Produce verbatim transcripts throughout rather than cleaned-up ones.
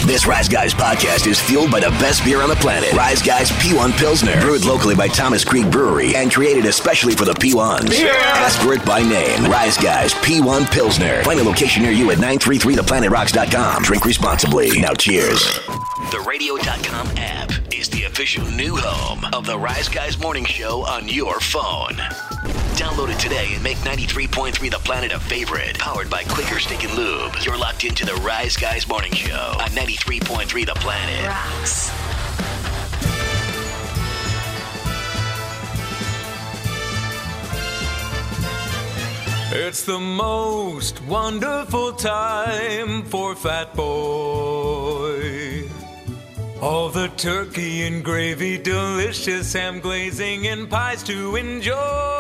This Rise Guys podcast is fueled by the best beer on the planet. Rise Guys P one Pilsner. Brewed locally by Thomas Creek Brewery and created especially for the P ones. Yeah. Ask for it by name. Rise Guys P one Pilsner. Find a location near you at nine three three the planet rocks dot com. Drink responsibly. Now cheers. The radio dot com app is the official new home of the Rise Guys Morning Show on your phone. Download it today and make ninety-three point three The Planet a favorite. Powered by Quaker Steak and Lube. You're locked into the Rise Guys Morning Show on ninety-three point three The Planet. Rocks. It's the most wonderful time for Fat Boy. All the turkey and gravy, delicious ham glazing and pies to enjoy.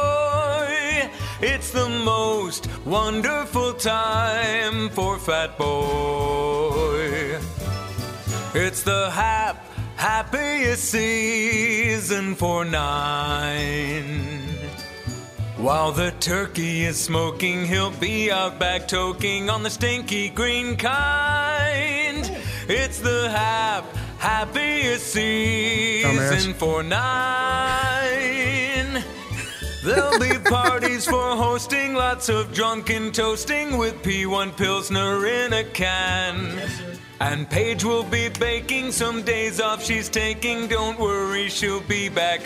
It's the most wonderful time for Fat Boy. It's the hap, happiest season for nine. While the turkey is smoking, he'll be out back toking on the stinky green kind. It's the hap, happiest season for nine. There'll be parties for hosting, lots of drunken toasting with P one Pilsner in a can. And Paige will be baking, some days off she's taking. Don't worry, she'll be back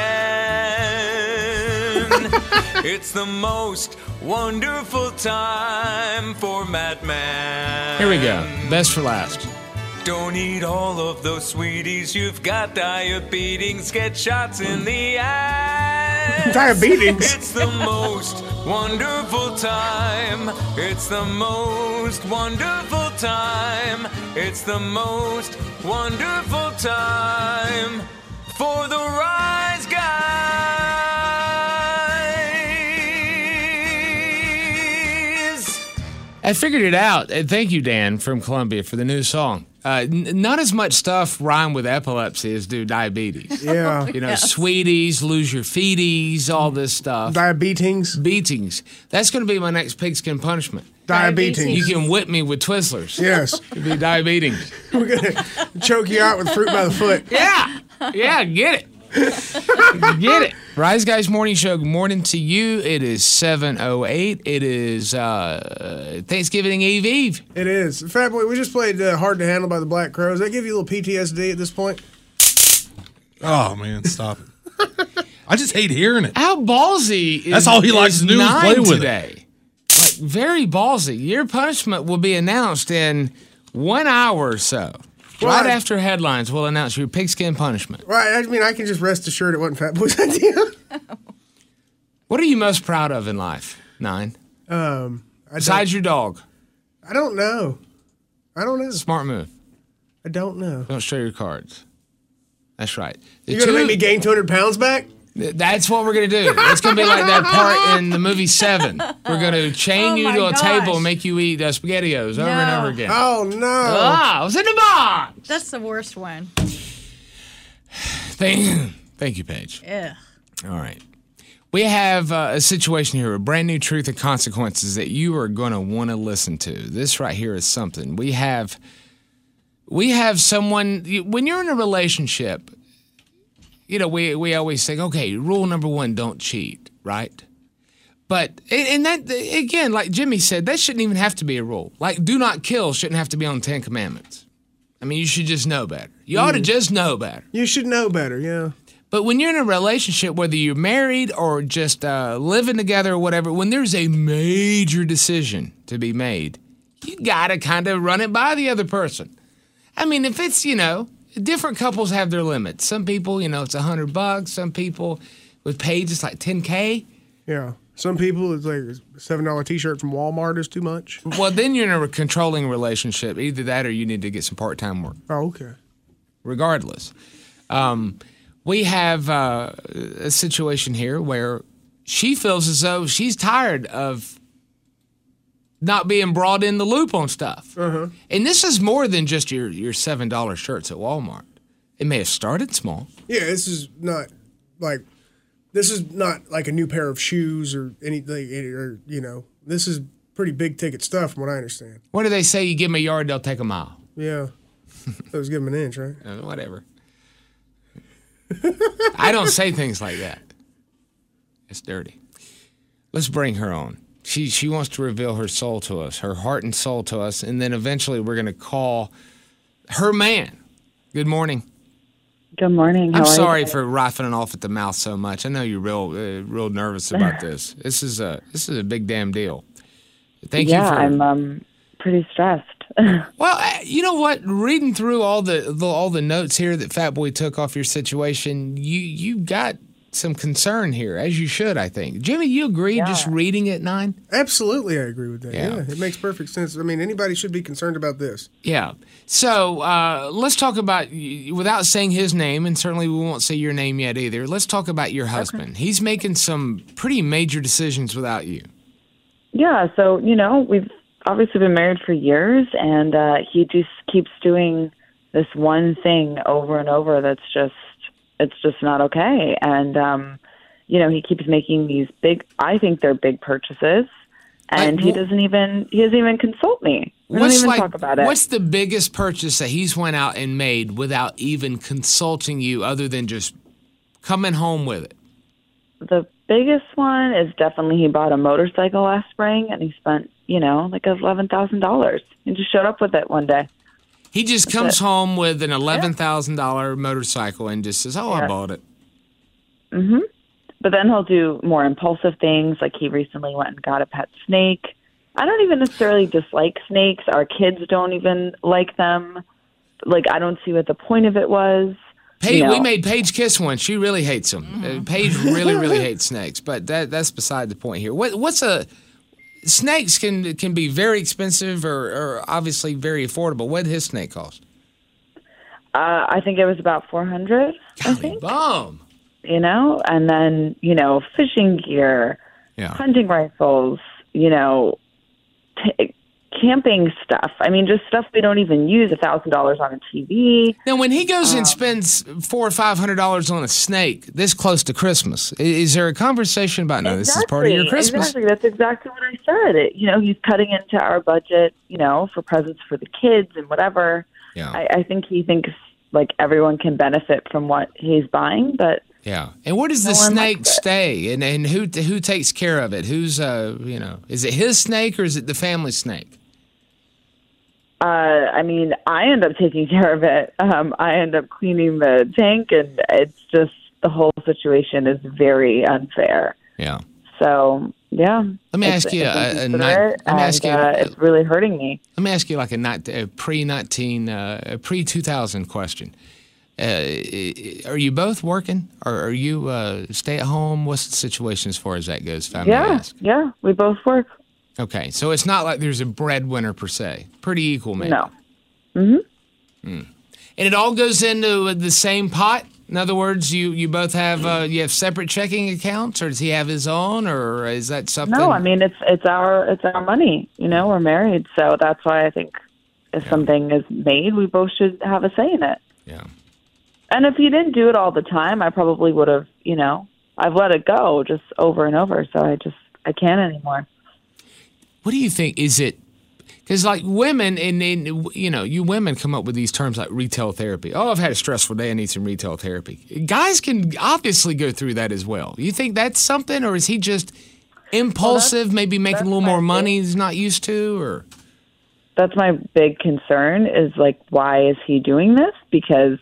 again. It's the most wonderful time for Matt Man. Here we go. Best for last. Don't eat all of those sweeties. You've got diabetes. Get shots in the ass. Diabetes. It's the most wonderful time. It's the most wonderful time. It's the most wonderful time for the Rise Guys. I figured it out. And thank you, Dan, from Columbia, for the new song. Uh, n- not as much stuff rhyme with epilepsy as do diabetes. Yeah. You know, Yes. sweeties, lose your feeties, all this stuff. Diabetes. Beatings. That's going to be my next pigskin punishment. Diabetes. You can whip me with Twizzlers. Yes. It'd be diabetes. We're going to choke you out with fruit by the foot. Yeah. Yeah, get it. Get it. Rise Guys Morning Show, good morning to you. It is seven oh eight. It is uh, Thanksgiving Eve Eve. It is. Fat Boy, we just played uh, Hard to Handle by the Black Crowes. Does that give you a little P T S D at this point? Oh, man, stop it. I just hate hearing it. How ballsy is That's all he likes to do is play with today. It. Like, very ballsy. Your punishment will be announced in one hour or so. Right Well, I- after headlines, we'll announce your pigskin punishment. Right. I mean, I can just rest assured it wasn't Fat Boy's idea. What are you most proud of in life, Nine? Um, I Besides don't- your dog. I don't know. I don't know. Smart move. I don't know. Don't show your cards. That's right. The You gonna two- make me gain two hundred pounds back? Th- That's what we're going to do. It's going to be like that part in the movie Seven. We're going to chain Oh you my to a gosh. table and make you eat uh, SpaghettiOs over and No. over again. Oh, no. Ah, I was in the box. That's the worst one. Thank, thank you, Paige. Ugh. All right. We have uh, a situation here, a brand new truth and consequences that you are going to want to listen to. This right here is something. We have, we have someone, you- when you're in a relationship, you know, we, we always say, okay, rule number one, don't cheat, right? But, and and that, again, like Jimmy said, that shouldn't even have to be a rule. Like, do not kill shouldn't have to be on the Ten Commandments. I mean, you should just know better. You ought to just know better. You should know better, yeah. But when you're in a relationship, whether you're married or just uh, living together or whatever, when there's a major decision to be made, you got to kind of run it by the other person. I mean, if it's, you know, different couples have their limits. Some people, you know, it's a hundred bucks. Some people with Paige, it's like ten K. Yeah. Some people, it's like a seven dollar t-shirt from Walmart is too much. Well, then you're in a controlling relationship. Either that or you need to get some part-time work. Oh, okay. Regardless. Um, we have uh, a situation here where she feels as though she's tired of not being brought in the loop on stuff. Uh-huh. And this is more than just your, your seven dollar shirts at Walmart. It may have started small. Yeah, this is not like this is not like a new pair of shoes or anything, or you know, this is pretty big ticket stuff from what I understand. What do they say? You give them a yard, they'll take a mile. Yeah. That was give him an inch, right? Uh, whatever. I don't say things like that. It's dirty. Let's bring her on. She she wants to reveal her soul to us, her heart and soul to us, and then eventually we're going to call her man. Good morning. Good morning. How I'm are sorry you? for rifling off at the mouth so much. I know you're real uh, real nervous about this. This is a this is a big damn deal. Thank yeah, you for. I'm um, pretty stressed. Well, uh, you know what? Reading through all the, the all the notes here that Fat Boy took off your situation, you you got some concern here, as you should, I think. Jimmy, you agree? Yeah. Just reading it, nine? Absolutely, I agree with that. Yeah. Yeah. It makes perfect sense. I mean, anybody should be concerned about this. Yeah. So uh, let's talk about, without saying his name, and certainly we won't say your name yet either, let's talk about your husband. Okay. He's making some pretty major decisions without you. Yeah, so, you know, we've obviously been married for years, and uh, he just keeps doing this one thing over and over that's just, it's just not okay. And, um, you know, he keeps making these big, I think they're big purchases, and like, he doesn't even, he doesn't even consult me. We don't even like, talk about it. What's the biggest purchase that he's went out and made without even consulting you other than just coming home with it? The biggest one is definitely he bought a motorcycle last spring, and he spent, you know, like eleven thousand dollars. He just showed up with it one day. He just That's comes it. home with an eleven thousand dollars yeah. motorcycle and just says, oh, yeah. I bought it. Mm-hmm. But then he'll do more impulsive things, like he recently went and got a pet snake. I don't even necessarily dislike snakes. Our kids don't even like them. Like, I don't see what the point of it was. Paige, you know. We made Paige kiss one. She really hates them. Mm-hmm. Uh, Paige really, really hates snakes. But that that's beside the point here. What, what's a... Snakes can can be very expensive or, or obviously very affordable. What did his snake cost? Uh, I think it was about four hundred dollars, I think. Bomb. You know, and then, you know, fishing gear, yeah. hunting rifles, you know, t- camping stuff. I mean, just stuff we don't even use, one thousand dollars on a T V. Now, when he goes um, and spends four hundred dollars or five hundred dollars on a snake this close to Christmas, is there a conversation about, no, exactly, this is part of your Christmas? Exactly. That's exactly what I said. It, you know, he's cutting into our budget, you know, for presents for the kids and whatever. Yeah. I, I think he thinks, like, everyone can benefit from what he's buying, but... Yeah. And where does the no snake stay? And and who who takes care of it? Who's, uh, you know, is it his snake or is it the family snake? Uh, I mean, I end up taking care of it. Um, I end up cleaning the tank, and it's just, the whole situation is very unfair. Yeah. So, yeah. Let me ask you a, a night. Let me and, ask you. Uh, it's really hurting me. Let me ask you like a, not, a pre nineteen, uh, a pre two thousand question. Uh, are you both working, or are you uh, stay at home? What's the situation as far as that goes? If I may yeah, ask? yeah, we both work. Okay, so it's not like there's a breadwinner per se. Pretty equal, maybe. No. Mm-hmm. Mm. And it all goes into the same pot. In other words, you, you both have uh, you have separate checking accounts, or does he have his own, or is that something? No, I mean it's it's our it's our money. You know, we're married, so that's why I think if yeah. something is made, we both should have a say in it. Yeah. And if he didn't do it all the time, I probably would have. You know, I've let it go just over and over, so I just I can't anymore. What do you think? Is it because like women and, and you know you women come up with these terms like retail therapy? Oh, I've had a stressful day. I need some retail therapy. Guys can obviously go through that as well. You think that's something, or is he just impulsive, well, maybe making a little more money he's not used to, or? That's my big concern. Is like, why is he doing this? Because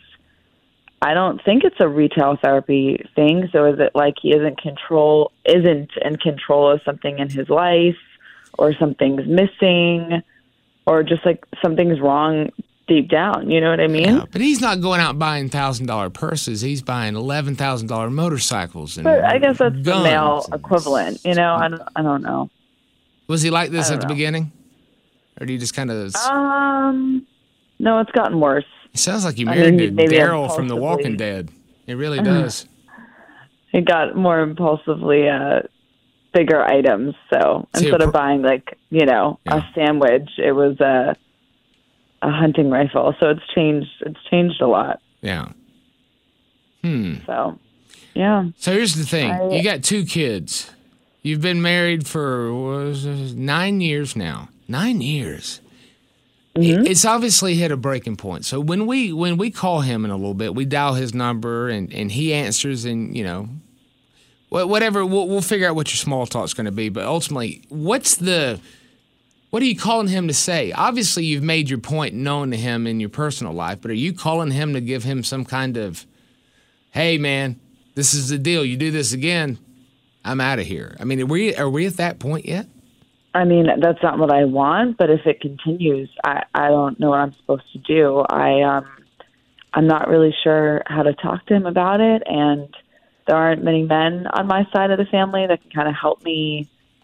I don't think it's a retail therapy thing. So is it like he isn't control isn't in control of something in his life? Or something's missing, or just like something's wrong deep down. You know what I mean? Yeah, but he's not going out buying thousand dollar purses. He's buying eleven thousand dollar motorcycles. And but I guess that's the male and, equivalent. You know, I don't, I don't know. Was he like this at the know. beginning, or do you just kind of? Um, no, it's gotten worse. It sounds like you married I mean, to Daryl from The Walking Dead. It really does. It got more impulsively. Uh, bigger items. So instead of buying like, you know, yeah. a sandwich, it was a a hunting rifle. So it's changed it's changed a lot. Yeah. Hmm. So yeah. So here's the thing. I, you got two kids. You've been married for what was it, nine years now. Nine years. Mm-hmm. It's obviously hit a breaking point. So when we when we call him in a little bit, we dial his number and, and he answers, and you know, whatever. We'll, we'll figure out what your small talk's going to be. But ultimately, what's the what are you calling him to say? Obviously, you've made your point known to him in your personal life, but are you calling him to give him some kind of, hey man, this is the deal. You do this again, I'm out of here. I mean, are we are we at that point yet? I mean, that's not what I want, but if it continues, I, I don't know what I'm supposed to do. I, um, I'm not really sure how to talk to him about it, and there aren't many men on my side of the family that can kind of help me,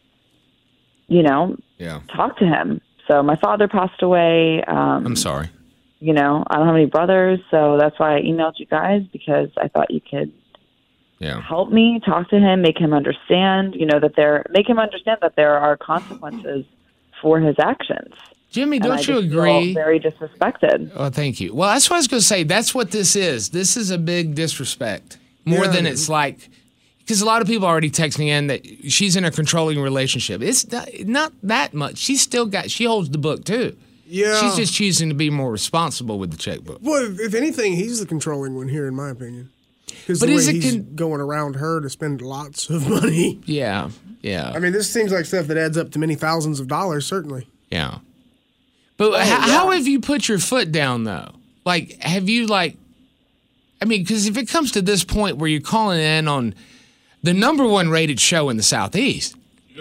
you know, yeah. talk to him. So my father passed away. Um, I'm sorry. You know, I don't have any brothers, so that's why I emailed you guys, because I thought you could Yeah. help me talk to him, make him understand, you know, that there, make him understand that there are consequences for his actions. Jimmy, And don't I you just feel agree? very disrespected. Oh, thank you. Well, that's what I was going to say. That's what this is. This is a big disrespect. More Yeah. than it's like, because a lot of people already text me in that she's in a controlling relationship. It's not, not that much. She's still got, she holds the book too. Yeah. She's just choosing to be more responsible with the checkbook. Well, if, if anything, he's the controlling one here, in my opinion. Because But the way is it he's con- going around her to spend lots of money. Yeah, yeah, I mean, this seems like stuff that adds up to many thousands of dollars, certainly. yeah. But Oh, h- yeah. how have you put your foot down though? Like, have you like? I mean, because if it comes to this point where you're calling in on the number one rated show in the Southeast,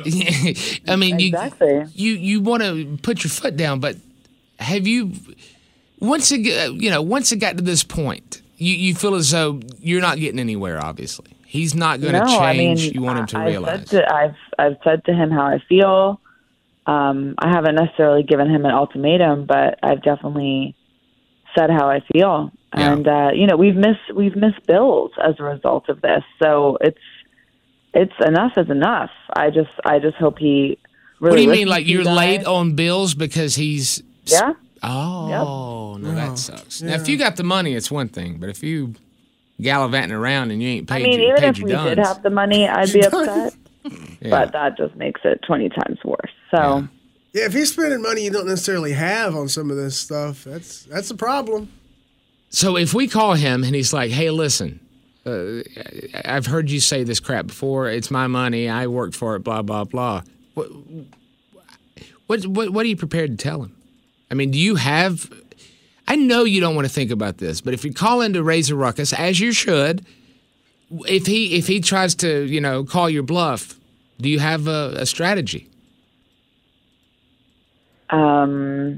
I mean, Exactly. you you you want to put your foot down, but have you? Once it get- you know, once it got to this point, you you feel as though you're not getting anywhere. Obviously, he's not going to No, I mean, change. you want him to I- realize. I've said to, I've, I've said to him how I feel. Um, I haven't necessarily given him an ultimatum, but I've definitely said how I feel. Yeah. And, uh, you know, we've missed, we've missed bills as a result of this. So it's, it's enough is enough. I just, I just hope he really what do you mean? listens Like to you you're guys. late on bills because he's Yeah. Oh, no, that sucks. Now, if you got the money, it's one thing, but if you gallivanting around and you ain't I paid, mean, your, even paid if your we duns, did have the money, I'd be upset. yeah. But that just makes it twenty times worse. So, Yeah. Yeah, if he's spending money you don't necessarily have on some of this stuff, that's that's a problem. So if we call him and he's like, "Hey, listen, uh, I've heard you say this crap before. It's my money. I worked for it. Blah blah blah." What what what, what are you prepared to tell him? I mean, do you have? I know you don't want to think about this, but if you call in to raise a ruckus, as you should, if he if he tries to you know call your bluff, do you have a, a strategy? um,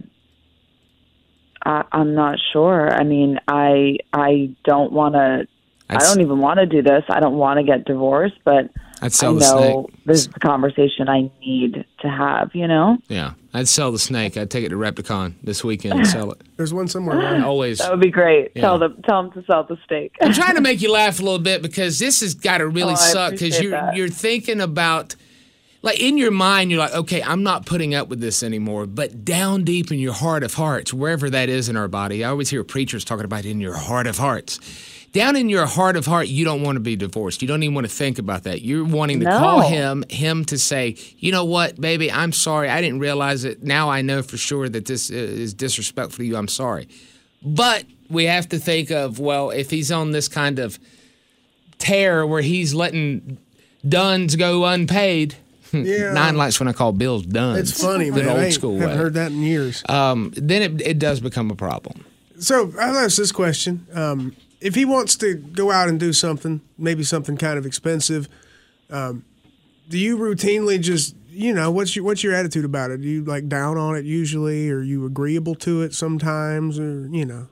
I, I'm not sure. I mean, I I don't want to. I I'd s- don't even want to do this. I don't want to get divorced, but I'd I sell the know snake. this is the conversation I need to have. You know, Yeah, I'd sell the snake. I'd take it to Repticon this weekend and sell it. There's one somewhere around. Always. that would be great. Yeah. Tell them, tell them to sell the steak. I'm trying to make you laugh a little bit because this has got to really Oh, I suck because appreciate you're that. you're thinking about like in your mind you're like, okay, I'm not putting up with this anymore. But down deep in your heart of hearts, wherever that is in our body, I always hear preachers talking about in your heart of hearts. Down in your heart of heart, you don't want to be divorced. You don't even want to think about that. You're wanting to No. call him, him to say, you know what, baby, I'm sorry. I didn't realize it. Now I know for sure that this is disrespectful to you. I'm sorry. But we have to think of, well, if he's on this kind of tear where he's letting duns go unpaid, Yeah. Nine likes when I call bills duns. It's funny, the man. I old ain't- school haven't way. heard that in years. Um, then it, it does become a problem. So I'll ask this question: um, if he wants to go out and do something, maybe something kind of expensive, um, do you routinely just, you know, what's your what's your attitude about it? Do you like down on it usually, or are you agreeable to it sometimes, or you know?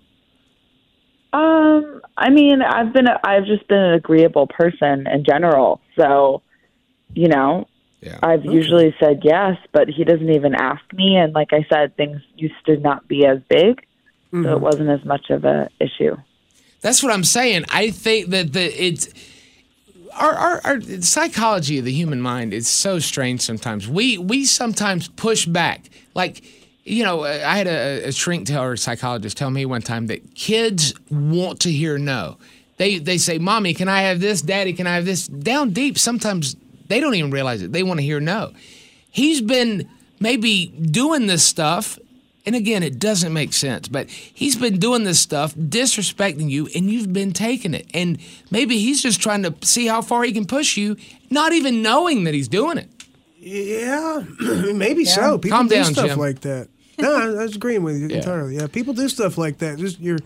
Um, I mean, I've been, a, I've just been an agreeable person in general. So, you know, Yeah. I've usually said yes, but he doesn't even ask me. And like I said, things used to not be as big, so it wasn't as much of a issue. That's what I'm saying. I think that the it's our, our our psychology of the human mind is so strange sometimes. We we sometimes push back. Like, you know, I had a, a shrink tell or psychologist tell me one time that kids want to hear no. They they say, "Mommy, can I have this? Daddy, can I have this?" Down deep, sometimes they don't even realize it. They want to hear no. He's been maybe doing this stuff And again, it doesn't make sense, but he's been doing this stuff, disrespecting you, and you've been taking it. And maybe he's just trying to see how far he can push you, not even knowing that he's doing it. Yeah, maybe so. People Calm do down, stuff Jim. like that. No, I, I was agreeing with you Yeah. entirely. Yeah, people do stuff like that. Just you're,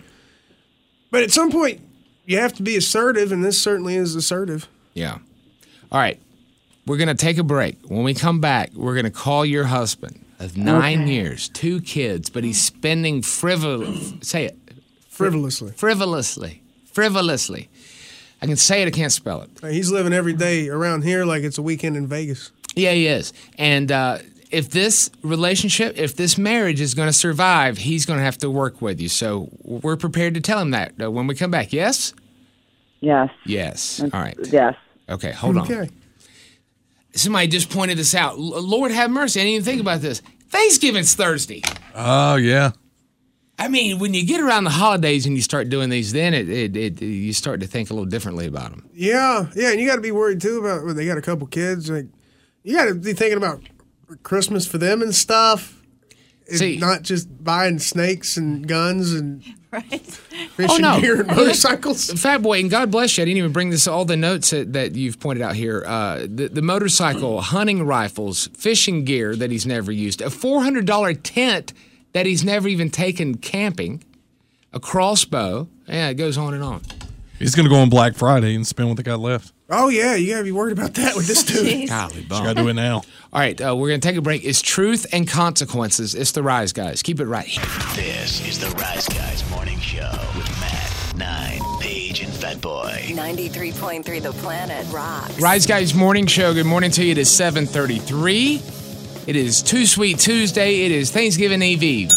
but at some point, you have to be assertive, and this certainly is assertive. Yeah. All right. We're going to take a break. When we come back, we're going to call your husband of nine Okay. years, two kids, but he's spending frivol say it Frivolously. frivolously, frivolously. I can say it, I can't spell it. Hey, he's living every day around here like it's a weekend in Vegas. Yeah, he is. And uh, if this relationship, if this marriage is going to survive, he's going to have to work with you. So we're prepared to tell him that uh, when we come back. Yes? Yes. Yes. All right. Yes. Okay, hold on. Okay. Somebody just pointed this out. L- Lord have mercy. I didn't even think about this. Thanksgiving's Thursday. Oh, yeah. I mean, when you get around the holidays and you start doing these, then it, it, it you start to think a little differently about them. Yeah, yeah, and you got to be worried too about when they got a couple kids. Like, you got to be thinking about Christmas for them and stuff. And See- not just buying snakes and guns and Right. fishing Oh, no. gear and motorcycles. Fat Boy, and God bless you, I didn't even bring this, all the notes that, that you've pointed out here. Uh, the, the motorcycle, hunting rifles, fishing gear that he's never used, a four hundred dollars tent that he's never even taken camping, a crossbow. Yeah, it goes on and on. He's going to go on Black Friday and spend what they got left. Oh yeah, you got to be worried about that with this dude. Jeez. Golly bum. Got to do it now. All right, uh, we're going to take a break. It's Truth and Consequences. It's the Rise Guys. Keep it right here. This is the Rise Guys Morning Show with Matt, Nine, Paige, and Fat Boy. ninety-three point three The Planet rocks. Rise Guys Morning Show. Good morning to you. It is seven thirty-three. It is Too Sweet Tuesday. It is Thanksgiving Eve Eve.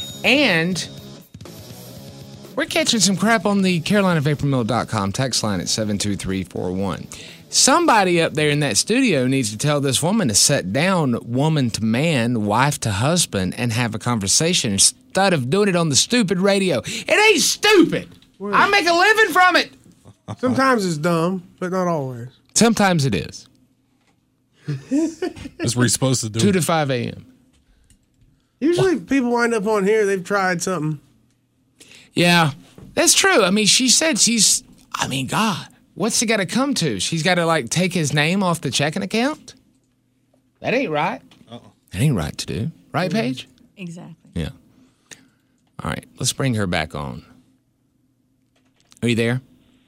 And we're catching some crap on the Carolina Vapor Mill dot com text line at seven two three four one. Somebody up there in that studio needs to tell this woman to sit down, woman to man, wife to husband, and have a conversation instead of doing it on the stupid radio. It ain't stupid. I make a living from it. Sometimes it's dumb, but not always. Sometimes it is. That's what you're supposed to do. two to five a.m. Usually, people wind up on here. They've tried something. Yeah, that's true. I mean, she said she's, I mean, God, what's she got to come to? She's got to, like, take his name off the checking account? That ain't right. Uh-uh. That ain't right to do. Right, Paige? Exactly. Yeah. All right, let's bring her back on. Are you there?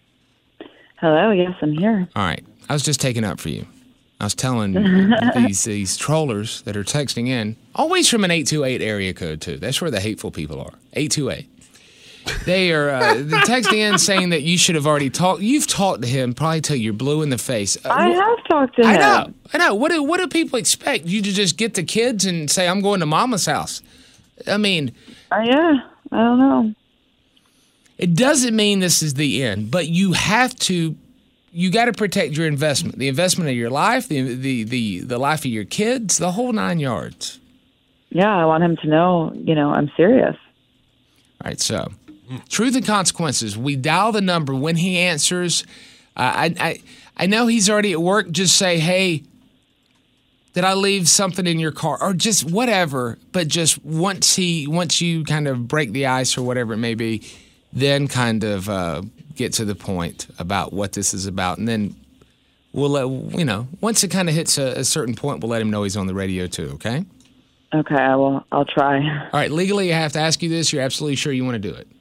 Hello. Yes, I'm here. All right. I was just taking up for you. I was telling these these trollers that are texting in, always from an eight two eight area code, too. That's where the hateful people are. eight two eight. They are uh, texting in saying that you should have already talked. You've talked to him probably till you're blue in the face. Uh, I wh- have talked to him. I know. I know. What do, what do people expect? You to just get the kids and say, I'm going to mama's house? I mean, Uh, yeah. I don't know. it doesn't mean this is the end, but you have to, you got to protect your investment, the investment of your life, the, the, the, the life of your kids, the whole nine yards. Yeah, I want him to know, you know, I'm serious. All right, so Truth and Consequences. We dial the number when he answers. Uh, I, I I know he's already at work. Just say, hey, did I leave something in your car, or just whatever. But just once he once you kind of break the ice or whatever it may be, then kind of uh, get to the point about what this is about, and then we'll let you know. Once it kind of hits a, a certain point, we'll let him know he's on the radio too. Okay. Okay, I will. I'll try. All right. Legally, I have to ask you this. You're absolutely sure you want to do it?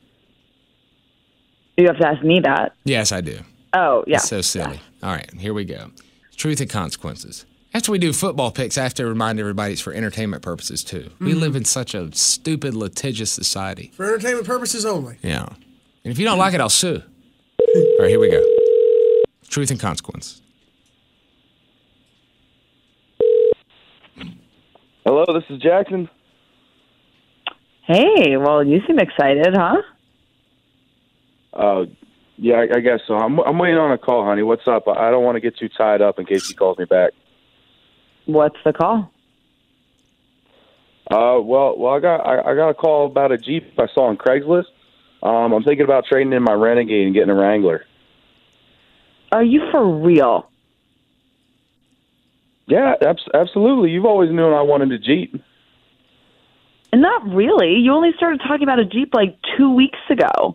You have to ask me that. Yes, I do. Oh, yeah. It's so silly. All right, here we go. Truth and Consequences. After we do football picks, I have to remind everybody it's for entertainment purposes, too. We live in such a stupid, litigious society. For entertainment purposes only. Yeah. And if you don't like it, I'll sue. All right, here we go. Truth and Consequences. Hello, this is Jackson. Hey, well, you seem excited, huh? Uh, yeah, I, I guess so. I'm, I'm waiting on a call, honey. What's up? I don't want to get too tied up in case he calls me back. What's the call? Uh, well, well, I got I, I got a call about a Jeep I saw on Craigslist. Um, I'm thinking about trading in my Renegade and getting a Wrangler. Are you for real? Yeah, abs- absolutely. You've always known I wanted a Jeep. And not really. You only started talking about a Jeep like two weeks ago.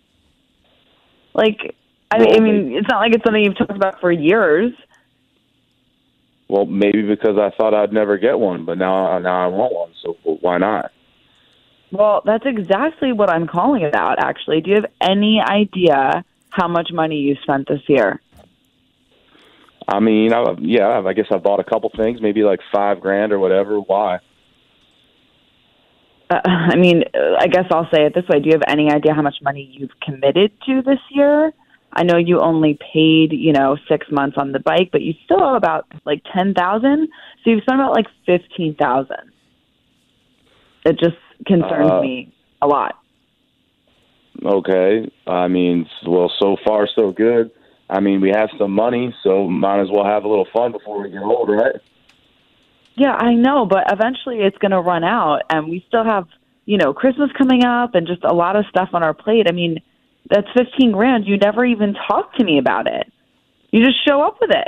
Like, I mean, Well, I mean, it's not like it's something you've talked about for years. Well, maybe because I thought I'd never get one, but now now I want one. So why not? Well, that's exactly what I'm calling about, actually. Do you have any idea how much money you spent this year? I mean, I, yeah, I guess I bought a couple things, maybe like five grand or whatever. Why? Uh, I mean, uh, I guess I'll say it this way. Do you have any idea how much money you've committed to this year? I know you only paid, you know, six months on the bike, but you still owe about like ten thousand. So you've spent about like fifteen thousand. It just concerns Uh, me a lot. Okay. I mean, well, so far so good. I mean, we have some money, so might as well have a little fun before we get old, right? Yeah, I know, but eventually it's going to run out, and we still have, you know, Christmas coming up and just a lot of stuff on our plate. I mean, that's fifteen grand. You never even talk to me about it. You just show up with it.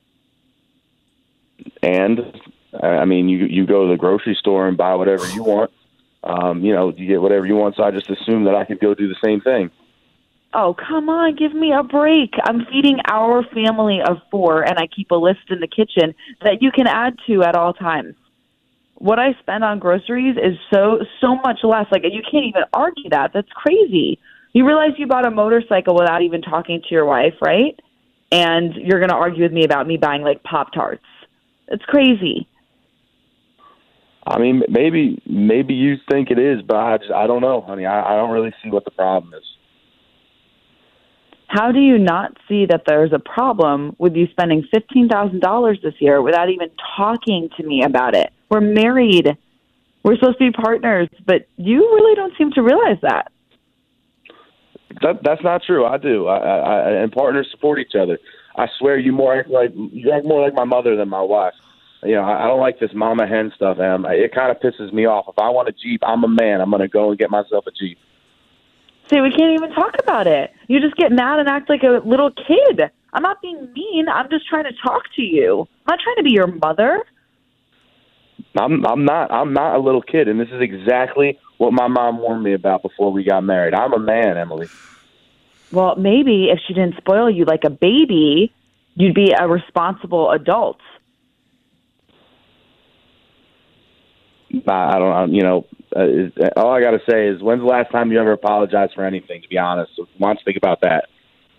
And I mean, you you go to the grocery store and buy whatever you want. Um, you know, you get whatever you want. So I just assumed that I could go do the same thing. Oh, come on, give me a break. I'm feeding our family of four, and I keep a list in the kitchen that you can add to at all times. What I spend on groceries is so, so much less. Like, you can't even argue that. That's crazy. You realize you bought a motorcycle without even talking to your wife, right? And you're going to argue with me about me buying, like, Pop-Tarts. It's crazy. I mean, maybe maybe you think it is, but I just, I don't know, honey. I, I don't really see what the problem is. How do you not see that there's a problem with you spending fifteen thousand dollars this year without even talking to me about it? We're married. We're supposed to be partners, but you really don't seem to realize that. That that's not true. I do. I, I, and partners support each other. I swear, you more act like you act more like my mother than my wife. You know, I, I don't like this mama hen stuff, and it kind of pisses me off. If I want a Jeep, I'm a man. I'm going to go and get myself a Jeep. See, we can't even talk about it. You just get mad and act like a little kid. I'm not being mean. I'm just trying to talk to you. I'm not trying to be your mother. I'm I'm not I'm not a little kid, and this is exactly what my mom warned me about before we got married. I'm a man, Emily. Well, maybe if she didn't spoil you like a baby, you'd be a responsible adult. I, I don't, you know, uh, all I got to say is, when's the last time you ever apologized for anything, to be honest? So why don't you think about that?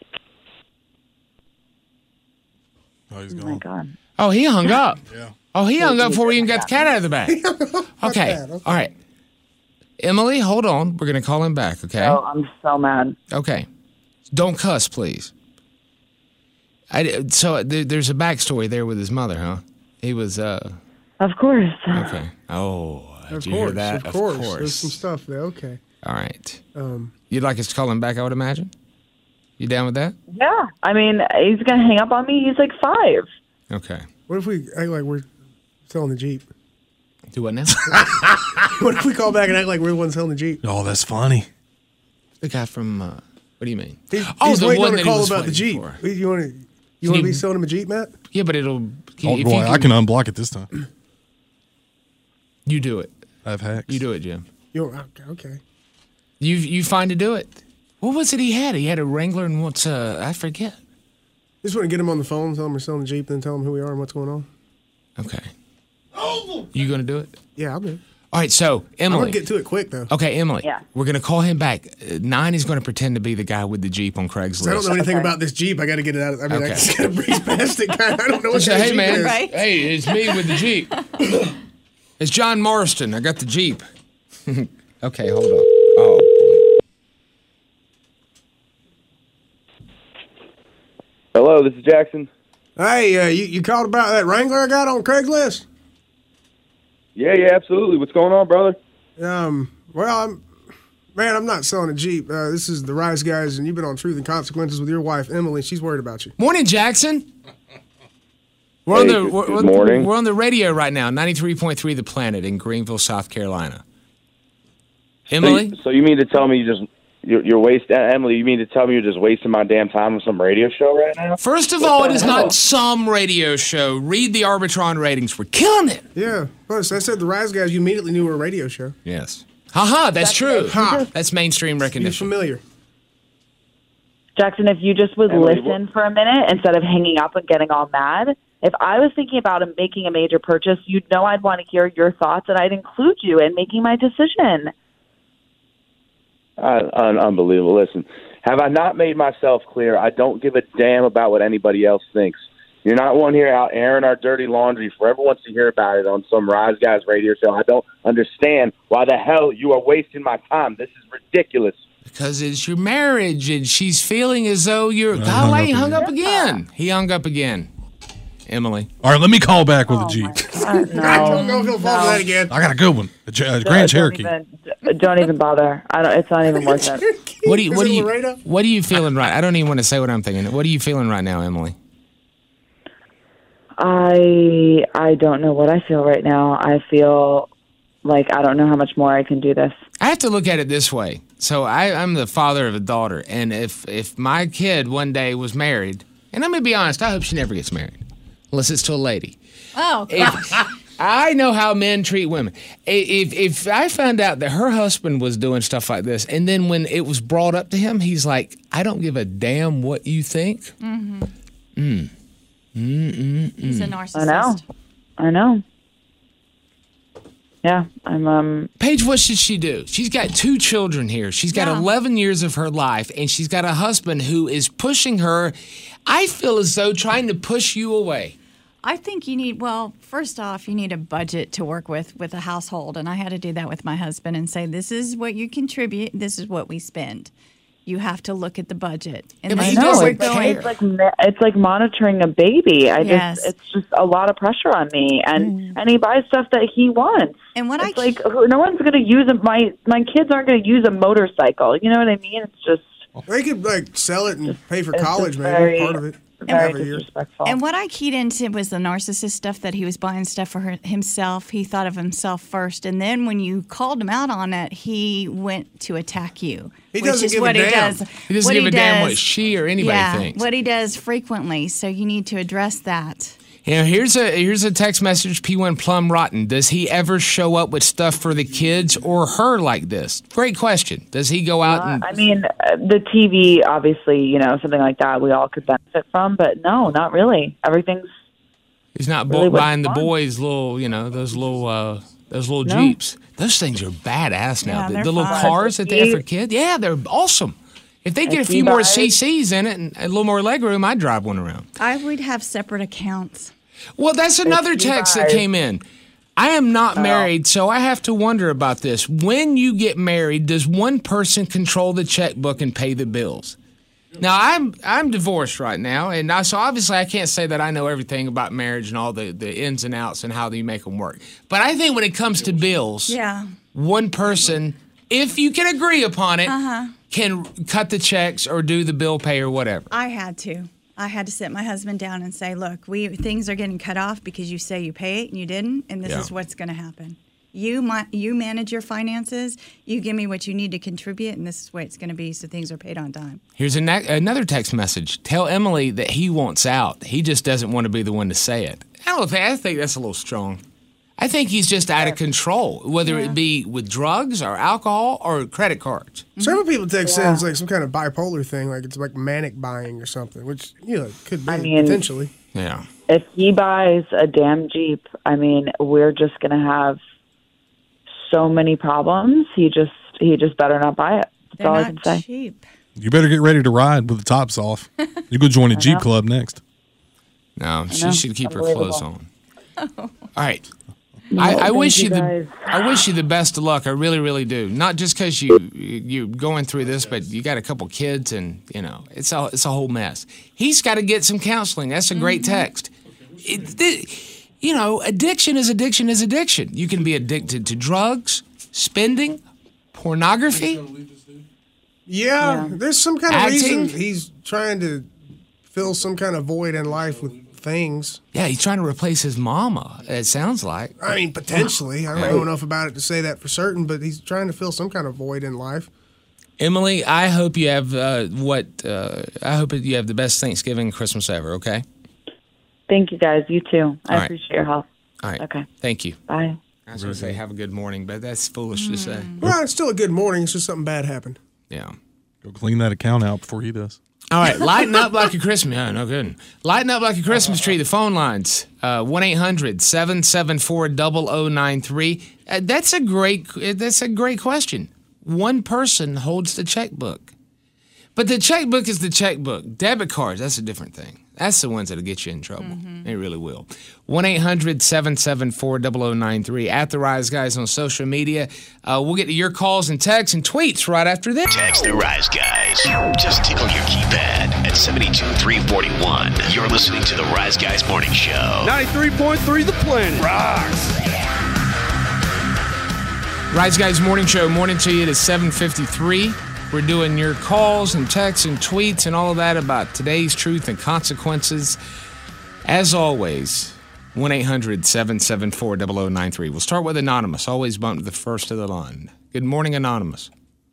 Oh, he's Oh, gone. my God. Oh, he hung up. Yeah. Oh, he hung up before we even got the cat out of the bag. Okay. bad, okay. All right. Emily, hold on. We're going to call him back, okay? Oh, I'm so mad. Okay. Don't cuss, please. I, so there, there's a backstory there with his mother, huh? He was, uh... Of course. Okay. Oh, did Of you course, hear that? of course. There's some stuff there. Okay. All right. Um, You'd like us to call him back, I would imagine? You down with that? Yeah. I mean, he's going to hang up on me. He's like five. Okay. what if we act like we're selling the Jeep? Do what now? What if we call back and act like we're the ones selling the Jeep? Oh, that's funny. The guy from, uh, what do you mean? He's, oh, he's the waiting one on that a he call was about the waiting Jeep. for. You want to you Can want to you- be selling him a Jeep, Matt? Yeah, but it'll... Oh, if boy, you I can unblock it this time. You do it. I have hacks. You do it, Jim. You okay? okay. You you find to do it. What was it he had? He had a Wrangler and what's, uh, I forget. Just want to get him on the phone, tell him we're selling the Jeep, then tell him who we are and what's going on. Okay. You going to do it? Yeah, I'll do it. All right, so, I'm Emily. gonna get to it quick though. Okay, Emily. Yeah. We're going to call him back. Uh, Nine is going to pretend to be the guy with the Jeep on Craigslist. I don't know anything Okay. about this Jeep. I got to get it out. Of, I mean, I Okay. just got to breeze past it. I don't know what Say, kind of hey, Jeep man. it is. Right. Hey, it's me with the Jeep. It's John Marston. I got the Jeep. Okay, hold on. Oh, Hello, this is Jackson. Hey, uh, you, you called about that Wrangler I got on Craigslist? Yeah, yeah, absolutely. What's going on, brother? Um, well, I'm, man, I'm not selling a Jeep. Uh, this is the Rise Guys, and you've been on Truth and Consequences with your wife, Emily. She's worried about you. morning, Jackson. We're, on Hey, the, good- we're, good we're- morning. we're on the radio right now, ninety-three point three The Planet in Greenville, South Carolina. So Emily? you, so you mean to tell me you just You're, you're wasting, Emily. You mean to tell me you're just wasting my damn time on some radio show right now? First of all, it is not some radio show. Read the Arbitron ratings. We're killing it. Yeah. Plus, I said the Rise Guys, you immediately knew were a radio show. Yes. Ha-ha, that's, that's true. Ha. That's mainstream recognition. You're familiar. Jackson, if you just would Emily, listen what? for a minute instead of hanging up and getting all mad. If I was thinking about making a major purchase, you'd know I'd want to hear your thoughts, and I'd include you in making my decision. Uh, un- unbelievable. Listen, have I not made myself clear? I don't give a damn about what anybody else thinks. You're not one here out airing our dirty laundry for everyone to hear about it on some Rise Guys radio show. I don't understand why the hell you are wasting my time. This is ridiculous. Because it's your marriage, and she's feeling as though you're. Uh, Golly, he hung hung up up again. He hung up again. Emily. All right, let me call back with Oh a Jeep. my God, no, I don't know if he'll fall for that again. I got a good one. A, Ch- a Don't- Grand don't Cherokee. Even, don't even bother. I don't. It's not even worth it. What do you? Is What it do you? Laredo? What are you feeling right? I don't even want to say what I'm thinking. What are you feeling right now, Emily? I I don't know what I feel right now. I feel like I don't know how much more I can do this. I have to look at it this way. So I, I'm the father of a daughter, and if if my kid one day was married, and I'm gonna be honest, I hope she never gets married, unless it's to a lady. Oh, If, I know how men treat women. If if I found out that her husband was doing stuff like this, and then when it was brought up to him, he's like, "I don't give a damn what you think." Mm-hmm. Mm. Mm, mm, mm. He's a I narcissist. know. I know. Yeah, I'm. Um. Paige, what should she do? She's got two children here. She's got Yeah. eleven years of her life, and she's got a husband who is pushing her. I feel as though trying to push you away. I think you need, well, first off, you need a budget to work with with a household. And I had to do that with my husband and say, this is what you contribute, this is what we spend. You have to look at the budget. And Yeah, but then he you No, doesn't it's, keep care. it's like ma- it's like monitoring a baby. I Yes. just it's just a lot of pressure on me, and and he buys stuff that he wants. And what I It's like who- no one's going to use a, my my kids aren't going to use a motorcycle. You know what I mean? It's just They could like sell it and pay for it's college, just maybe very, part of it. very Every year. disrespectful. And what I keyed into was the narcissist stuff, that he was buying stuff for her, himself. He thought of himself first. And then when you called him out on it, he went to attack you. He which doesn't is give a what damn. he does. He doesn't what give a damn what does- she or anybody yeah, thinks. what he does frequently. So you need to address that. You know, here's a here's a text message. P one Plum Rotten. Does he ever show up with stuff for the kids or her like this? Great question. Does he go out and? I mean, uh, the T V, obviously, you know, something like that we all could benefit from, but no, not really. Everything's He's not really bo- what's buying the fun. boys little, you know, those little uh, those little No. Jeeps. Those things are badass now. Yeah, the they're the little fun. cars that they have for If kids. Yeah, they're awesome. If they get a If few he more buys- C Cs in it and a little more leg room, I'd drive one around. I would have separate accounts. Well, that's another he text that buys- came in. I am not married, so I have to wonder about this. When you get married, does one person control the checkbook and pay the bills? Now, I'm I'm divorced right now, and I, so obviously I can't say that I know everything about marriage and all the, the ins and outs and how you make them work. But I think when it comes to bills, Yeah. one person, if you can agree upon it, Uh-huh. can cut the checks or do the bill pay or whatever. I had to. I had to sit my husband down and say, look, we things are getting cut off because you say you pay it and you didn't, and this Yeah. is what's going to happen. You ma- you manage your finances. You give me what you need to contribute, and this is what it's going to be, so things are paid on time. Here's a ne- another text message. Tell Emily that he wants out. He just doesn't want to be the one to say it. I don't think, I think that's a little strong. I think he's just out of control, whether it be with drugs or alcohol or credit cards. Several people take saying it's like some kind of bipolar thing, like it's like manic buying or something, which you know it could be I mean- potentially. Yeah. if he buys a damn Jeep, I mean, we're just going to have so many problems. He just he just better not buy it. That's They're all I not can say. cheap. You better get ready to ride with the tops off. You go join a Jeep club next. No, she know. should keep her clothes on. Oh. All right. I, I thank wish you you the guys. I wish you the best of luck. I really, really do. Not just because you you're going through this, but you got a couple kids, and you know it's a it's a whole mess. He's got to get some counseling. That's a great text. It, th- you know, addiction is addiction is addiction. You can be addicted to drugs, spending, pornography. Yeah, Yeah. there's some kind of Acting? reason he's trying to fill some kind of void in life with things. Yeah, he's trying to replace his mama. It sounds like. I mean, potentially. I don't know enough about it to say that for certain, but he's trying to fill some kind of void in life. Emily, I hope you have uh, what uh, I hope you have the best Thanksgiving and Christmas ever. Okay. Thank you, guys. You too. I All right. appreciate your help. All right. Okay. Thank you. Bye. I was going to say have a good morning, but that's foolish to say. Well, it's still a good morning. It's just something bad happened. Yeah. Go clean that account out before he does. All right, lighten up like a Christmas. Oh, no good. Lighten up like a Christmas tree. The phone lines: uh, one eight hundred seven seven four zero zero nine three. Uh, that's a great. That's a great question. One person holds the checkbook, but the checkbook is the checkbook. Debit cards, that's a different thing. That's the ones that'll get you in trouble. Mm-hmm. They really will. one eight hundred seven seven four zero zero nine three. At the Rise Guys on social media. Uh, we'll get to your calls and texts and tweets right after this. Text the Rise Guys. Just tickle your keypad at seven two three four one. You're listening to the Rise Guys Morning Show. ninety-three point three The Planet. Rocks. Rise Guys Morning Show, morning to you at seven fifty-three. We're doing your calls and texts and tweets and all of that about today's truth and consequences. As always, one eight hundred seven seven four zero zero nine three. We'll start with Anonymous. Always bump to the first of the line. Good morning, Anonymous.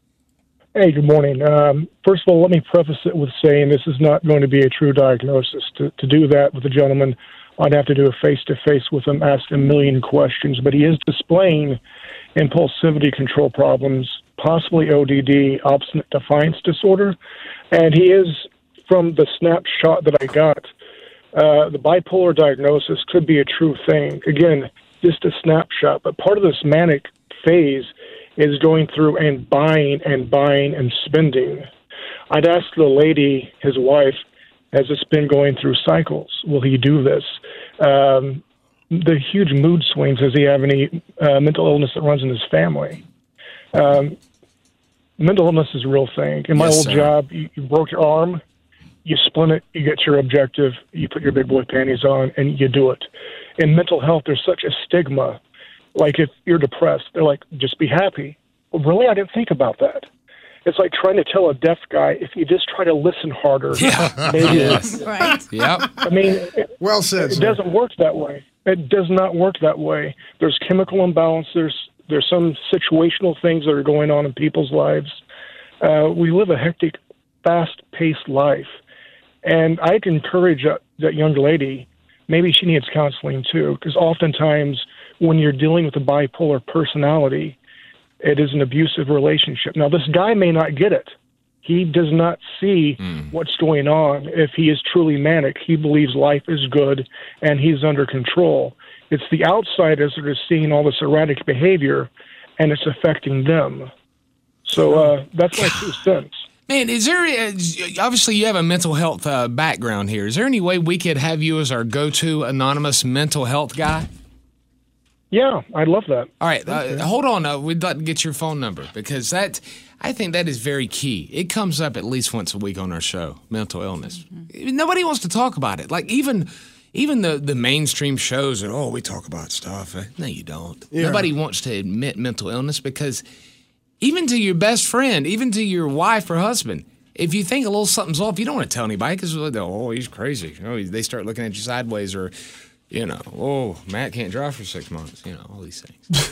Hey, good morning. Um, first of all, let me preface it with saying this is not going to be a true diagnosis. To, to do that with a gentleman, I'd have to do a face-to-face with him, ask a million questions. But he is displaying impulsivity control problems, possibly O D D, obstinate defiance disorder. And he is, from the snapshot that I got, uh, the bipolar diagnosis could be a true thing. Again, just a snapshot. But part of this manic phase is going through and buying and buying and spending. I'd ask the lady, his wife, has this been going through cycles? Will he do this? Um, the huge mood swings, does he have any uh, mental illness that runs in his family? Um, mental illness is a real thing. In my Yes, old sir. job, you, you broke your arm, you splint it, you get your objective, you put your big boy panties on, and you do it. In mental health, there's such a stigma. Like if you're depressed, they're like, just be happy. Well, really, I didn't think about that. It's like trying to tell a deaf guy, if you just try to listen harder, Yeah. maybe. Yes. Right. Yep. I mean, it, Well said, it sir. doesn't work that way. It does not work that way. There's chemical imbalance. There's there's some situational things that are going on in people's lives. Uh, we live a hectic, fast-paced life. And I'd encourage that, that young lady, maybe she needs counseling too, because oftentimes when you're dealing with a bipolar personality, it is an abusive relationship. Now, this guy may not get it. He does not see mm. what's going on. If he is truly manic, he believes life is good and he's under control. It's the outsiders that are seeing all this erratic behavior, and it's affecting them. So uh, that's my two cents. Man, is there, uh, obviously you have a mental health uh, background here. Is there any way we could have you as our go-to anonymous mental health guy? Yeah, I'd love that. All right, uh, hold on. Uh, we'd like to get your phone number because that, I think that is very key. It comes up at least once a week on our show, mental illness. Mm-hmm. Nobody wants to talk about it. Like even even the, the mainstream shows that, oh, we talk about stuff. No, you don't. Yeah. Nobody wants to admit mental illness because even to your best friend, even to your wife or husband, if you think a little something's off, you don't want to tell anybody because, oh, he's crazy. Oh, they start looking at you sideways or, you know, oh, Matt can't drive for six months. You know, all these things.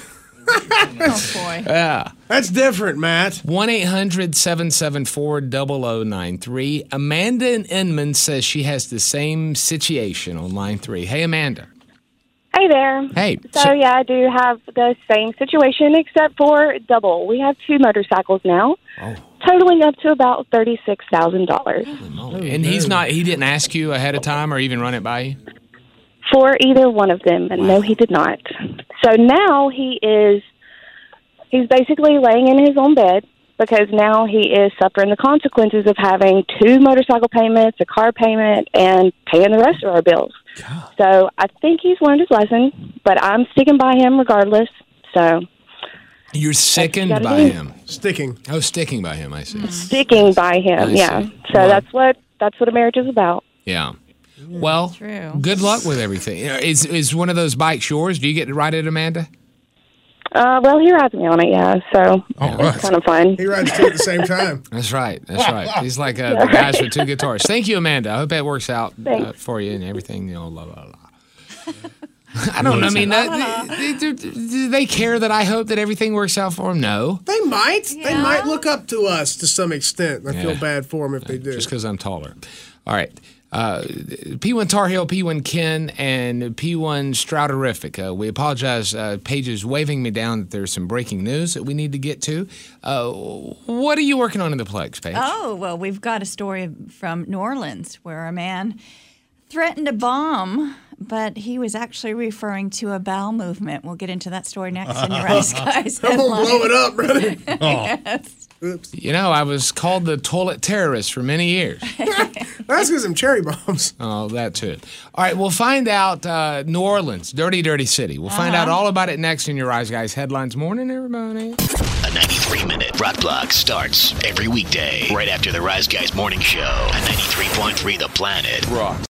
Oh, boy. Yeah. That's different, Matt. one eight hundred seven seven four zero zero nine three. Amanda in Inman says she has the same situation on line three. Hey, Amanda. Hey there. Hey. So, so, yeah, I do have the same situation except for double. We have two motorcycles now, oh. totaling up to about thirty-six thousand dollars. And he's not, he didn't ask you ahead of time or even run it by you? For either one of them, and wow. no, he did not. So now he is, he's basically laying in his own bed because now he is suffering the consequences of having two motorcycle payments, a car payment, and paying the rest of our bills. God. So I think he's learned his lesson, but I'm sticking by him regardless. So you're sickened by do. him, sticking. Oh, sticking by him. I see. Mm. Sticking by him. I yeah. See. So well, that's what that's what a marriage is about. Yeah. Well, True. Good luck with everything. Is is one of those bikes yours? Do you get to ride it, Amanda? Uh, well, he rides me on it, yeah. So oh, it's kind of fun. He rides two at the same time. That's right. That's right. He's like uh, the guys with two guitars. Thank you, Amanda. I hope that works out uh, for you and everything. You know, blah blah blah. I don't know. I mean, that, do, do they care that I hope that everything works out for them? No. They might. Yeah. They might look up to us to some extent. I Yeah. feel bad for them if they do. Just because I'm taller. All right. Uh, P one Tar Heel, P one Ken, and P one Strouderific. Uh, we apologize. Uh, Paige is waving me down that there's some breaking news that we need to get to. Uh, what are you working on in the Plex, Paige? Oh, well, we've got a story from New Orleans where a man threatened a bomb, but he was actually referring to a bowel movement. We'll get into that story next in your Ice Guys. I'm going to blow it up, brother. Yes. Oops. You know, I was called the toilet terrorist for many years. That's because of cherry bombs. Oh, that too. All right, we'll find out uh, New Orleans, dirty, dirty city. We'll find Uh-huh. out all about it next in your Rise Guys headlines. Morning, everybody. A ninety-three minute rock block starts every weekday right after the Rise Guys morning show on ninety-three point three The Planet. Rock.